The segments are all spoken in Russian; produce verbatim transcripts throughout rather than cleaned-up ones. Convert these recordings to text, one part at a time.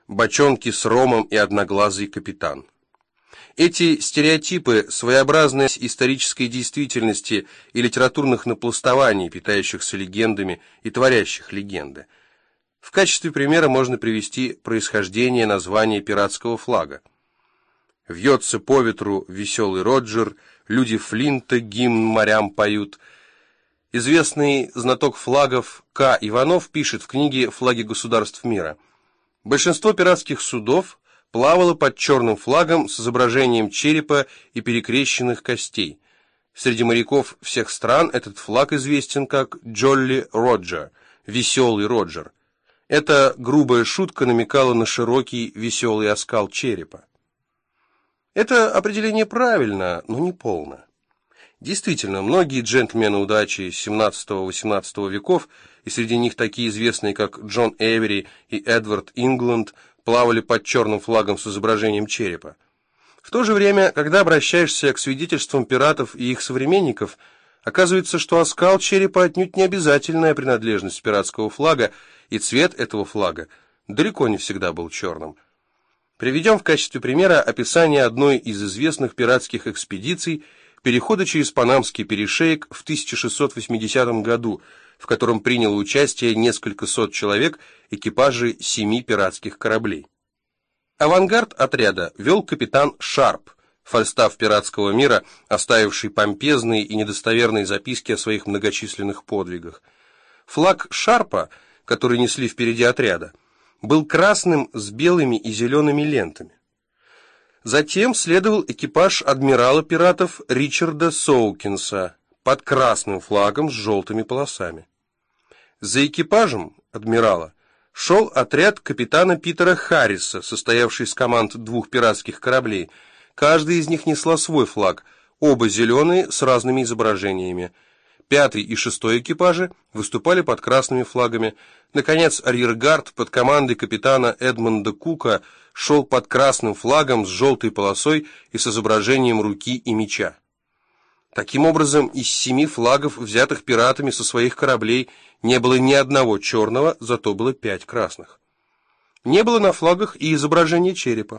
бочонки с ромом и одноглазый капитан. Эти стереотипы – своеобразная исторической действительности и литературных напластований, питающихся легендами и творящих легенды. В качестве примера можно привести происхождение названия пиратского флага. «Вьется по ветру веселый Роджер, люди Флинта гимн морям поют». Известный знаток флагов К. Иванов пишет в книге «Флаги государств мира». Большинство пиратских судов плавало под черным флагом с изображением черепа и перекрещенных костей. Среди моряков всех стран этот флаг известен как «Джолли Роджер» – «Веселый Роджер». Эта грубая шутка намекала на широкий веселый оскал черепа. Это определение правильно, но не полно. Действительно, многие джентльмены удачи семнадцатого-восемнадцатого веков, и среди них такие известные, как Джон Эвери и Эдвард Ингланд, плавали под черным флагом с изображением черепа. В то же время, когда обращаешься к свидетельствам пиратов и их современников, оказывается, что оскал черепа отнюдь не обязательная принадлежность пиратского флага, и цвет этого флага далеко не всегда был черным. Приведем в качестве примера описание одной из известных пиратских экспедиций перехода через Панамский перешеек в тысяча шестьсот восьмидесятом году, в котором приняло участие несколько сот человек экипажей семи пиратских кораблей. Авангард отряда вел капитан Шарп, фальстаф пиратского мира, оставивший помпезные и недостоверные записки о своих многочисленных подвигах. Флаг Шарпа, который несли впереди отряда, был красным с белыми и зелеными лентами. Затем следовал экипаж адмирала пиратов Ричарда Соукинса под красным флагом с желтыми полосами. За экипажем адмирала шел отряд капитана Питера Харриса, состоявший из команд двух пиратских кораблей. Каждый из них несла свой флаг, оба зеленые с разными изображениями. Пятый и шестой экипажи выступали под красными флагами. Наконец, арьергард под командой капитана Эдмонда Кука шел под красным флагом с желтой полосой и с изображением руки и меча. Таким образом, из семи флагов, взятых пиратами со своих кораблей, не было ни одного черного, зато было пять красных. Не было на флагах и изображения черепа.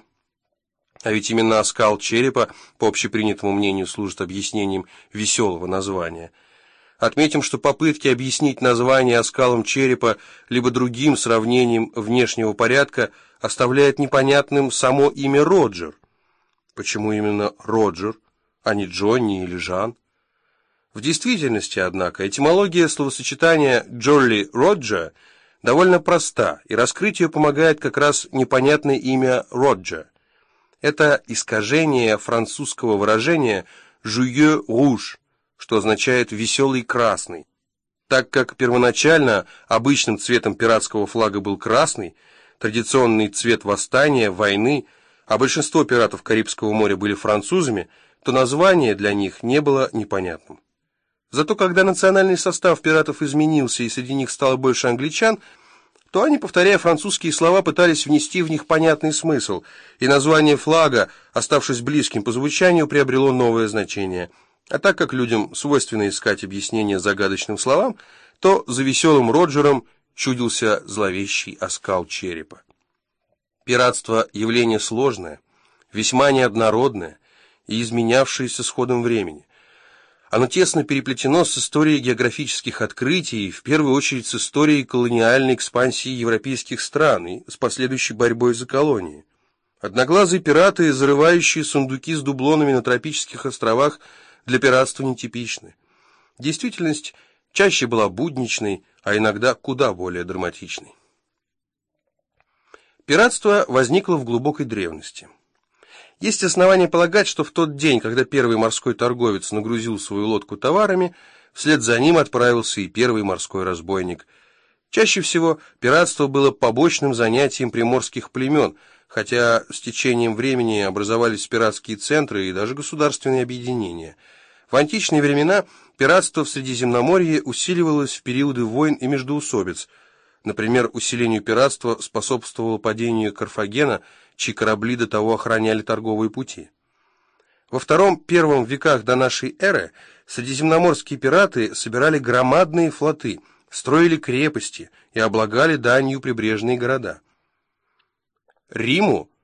А ведь именно оскал черепа, по общепринятому мнению, служит объяснением веселого названия. Отметим, что попытки объяснить название оскалом черепа либо другим сравнением внешнего порядка оставляют непонятным само имя Роджер. Почему именно Роджер, а не Джонни или Жан? В действительности, однако, этимология словосочетания «Джолли Роджер» довольно проста, и раскрыть ее помогает как раз непонятное имя Роджер. Это искажение французского выражения «joyeux rouge», что означает «веселый красный». Так как первоначально обычным цветом пиратского флага был красный, традиционный цвет восстания, войны, а большинство пиратов Карибского моря были французами, то название для них не было непонятным. Зато когда национальный состав пиратов изменился и среди них стало больше англичан, то они, повторяя французские слова, пытались внести в них понятный смысл, и название флага, оставшись близким по звучанию, приобрело новое значение. А так как людям свойственно искать объяснения загадочным словам, то за веселым Роджером чудился зловещий оскал черепа. Пиратство – явление сложное, весьма неоднородное и изменявшееся с ходом времени. Оно тесно переплетено с историей географических открытий, в первую очередь с историей колониальной экспансии европейских стран и с последующей борьбой за колонии. Одноглазые пираты, зарывающие сундуки с дублонами на тропических островах, для пиратства нетипичны. Действительность чаще была будничной, а иногда куда более драматичной. Пиратство возникло в глубокой древности. Есть основания полагать, что в тот день, когда первый морской торговец нагрузил свою лодку товарами, вслед за ним отправился и первый морской разбойник. Чаще всего пиратство было побочным занятием приморских племен, хотя с течением времени образовались пиратские центры и даже государственные объединения. В античные времена пиратство в Средиземноморье усиливалось в периоды войн и междоусобиц. Например, усилению пиратства способствовало падение Карфагена, чьи корабли до того охраняли торговые пути. Во втором-первом веках до нашей эры средиземноморские пираты собирали громадные флоты, строили крепости и облагали данью прибрежные города. Риму